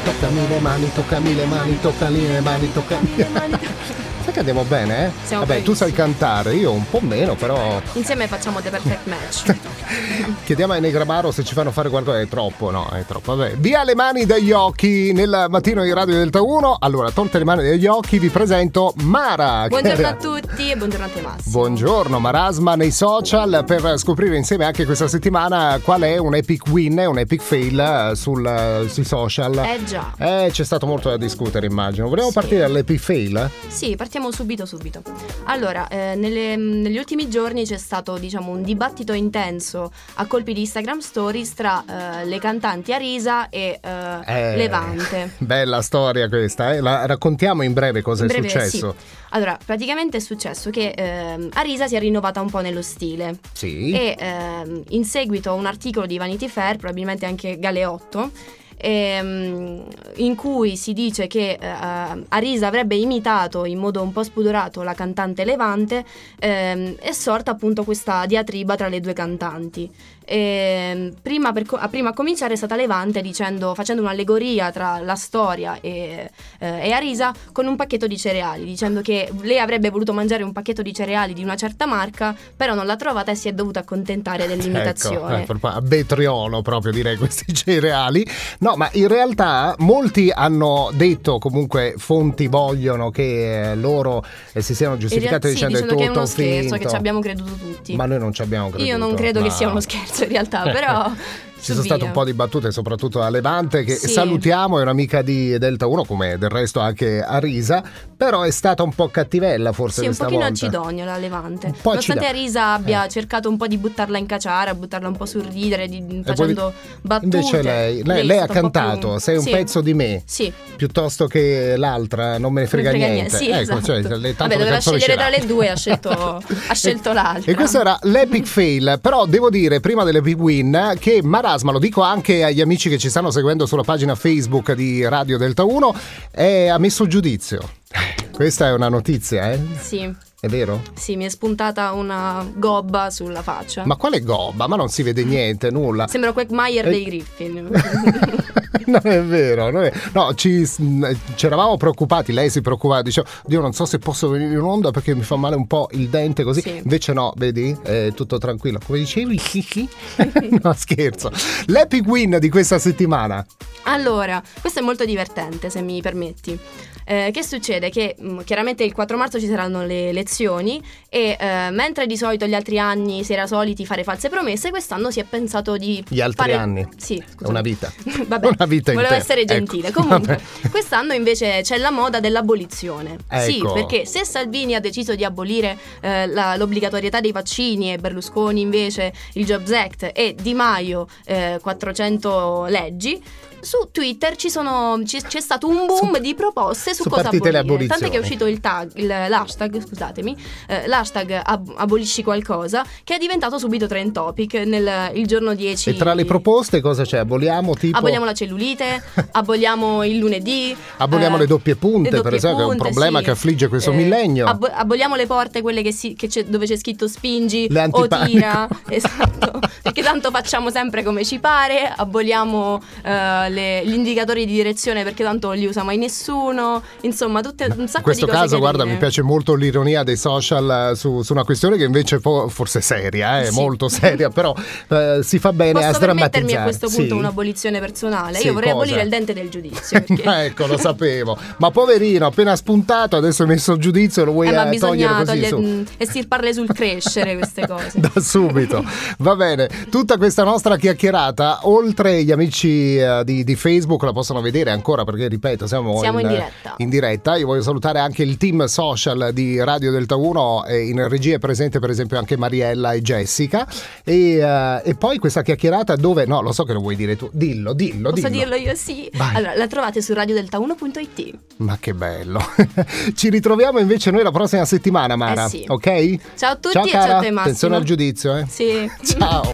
toccami le mani, toccami le mani, toccami le mani, toccami le mani. Sai che andiamo bene, eh? Siamo Vabbè, tu sai cantare, io un po' meno, però insieme facciamo The Perfect Match. chiediamo ai Negramaro se ci fanno fare qualcosa. È troppo, no? È troppo. Vabbè. Via le mani dagli occhi nel mattino di Radio Delta 1. Allora, tolte le mani dagli occhi, vi presento Mara. Buongiorno a tutti e buongiorno a te, Massimo. Buongiorno, Marasma nei social per scoprire insieme anche questa settimana qual è un epic win e un epic fail sui social. Già. C'è stato molto da discutere, immagino. Vogliamo partire dall'epic fail? Sì, partiamo subito. Allora, negli ultimi giorni c'è stato, diciamo, un dibattito intenso a colpi di Instagram Stories tra le cantanti Arisa e Levante. Bella storia questa, eh? La raccontiamo in breve cosa è successo. Sì. Allora, praticamente è successo che Arisa si è rinnovata un po' nello stile. Sì. E in seguito a un articolo di Vanity Fair, probabilmente anche Galeotto, in cui si dice che Arisa avrebbe imitato in modo un po' spudorato la cantante Levante, è sorta appunto questa diatriba tra le due cantanti. Prima a cominciare è stata Levante facendo un'allegoria tra la storia e Arisa con un pacchetto di cereali, dicendo che lei avrebbe voluto mangiare un pacchetto di cereali di una certa marca, però non l'ha trovata e si è dovuta accontentare dell'imitazione. Ecco, a Betriolo proprio, direi, questi cereali. No, ma in realtà molti hanno detto, comunque fonti vogliono che loro si siano giustificate dicendo che è uno finto. scherzo, che ci abbiamo creduto tutti. Ma noi non ci abbiamo creduto. Io non credo che sia uno scherzo in realtà, però ci sono state un po' di battute, soprattutto a Levante, che salutiamo, è un'amica di Delta 1, come del resto anche Arisa, però è stata un po' cattivella forse questa volta. Sì, un pochino acidogna la Levante. Nonostante Arisa abbia cercato un po' di buttarla in caciara, buttarla un po' sul ridere, facendo battute. Invece lei ha cantato, sei un pezzo di me, piuttosto che l'altra, non me ne frega niente. Sì, ecco, esatto. Vabbè, doveva scegliere tra le due, ha scelto l'altra. E questo era l'epic fail, però devo dire, prima dell'epic win, che Marasma, lo dico anche agli amici che ci stanno seguendo sulla pagina Facebook di Radio Delta 1, ha messo giudizio. Questa è una notizia, eh? Sì. È vero? Sì, mi è spuntata una gobba sulla faccia. Ma quale gobba? Ma non si vede niente, nulla. Sembra Quagmire dei Griffin. Non è vero, no, ci eravamo preoccupati, lei si preoccupava, diceva, Dio, non so se posso venire in onda perché mi fa male un po' il dente così. Sì. Invece no, vedi, è tutto tranquillo. Come dicevi? No, scherzo. L'epic win di questa settimana. Allora, questo è molto divertente, se mi permetti. Che succede? Che chiaramente il 4 marzo ci saranno le elezioni e mentre di solito gli altri anni si era soliti fare false promesse, quest'anno si è pensato di gli altri anni? Sì, è una vita. Vabbè, una vita volevo essere gentile. Ecco. Comunque, quest'anno invece c'è la moda dell'abolizione. Ecco. Sì, perché se Salvini ha deciso di abolire l'obbligatorietà dei vaccini e Berlusconi invece il Jobs Act e Di Maio 400 leggi, su Twitter c'è stato un boom di proposte su cosa abolire, tant'è che è uscito l'hashtag, scusatemi, l'hashtag abolisci qualcosa, che è diventato subito trend topic il giorno 10. E tra le proposte cosa c'è? Aboliamo la cellulite, aboliamo il lunedì, aboliamo le doppie punte, per esempio, che è un problema che affligge questo millennio. Aboliamo le porte, quelle dove c'è scritto spingi o tira, esatto, perché tanto facciamo sempre come ci pare. Aboliamo gli indicatori di direzione perché tanto li usa mai nessuno, insomma un sacco di cose. In questo caso guarda, mi piace molto l'ironia dei social su una questione che invece forse è seria, è molto seria, però si fa bene a sdrammatizzare. Posso permettermi a questo punto un'abolizione personale? Io vorrei abolire il dente del giudizio perché... Ecco, lo sapevo, ma poverino, appena spuntato adesso hai messo il giudizio, lo vuoi togliere così estirparle sul crescere queste cose da subito. Va bene, tutta questa nostra chiacchierata, oltre gli amici di Facebook, la possono vedere ancora perché, ripeto, siamo in diretta. Io voglio salutare anche il team social di Radio Delta 1, in regia è presente per esempio anche Mariella e Jessica, e poi questa chiacchierata dove, no, lo so che lo vuoi dire tu, dillo. Posso dirlo io? Sì. Vai. Allora, la trovate su radiodelta1.it. Ma che bello. Ci ritroviamo invece noi la prossima settimana, Mara. Sì. Ok? Ciao a tutti. Ciao, e ciao a te, Massimo. Attenzione al giudizio, Sì. Ciao.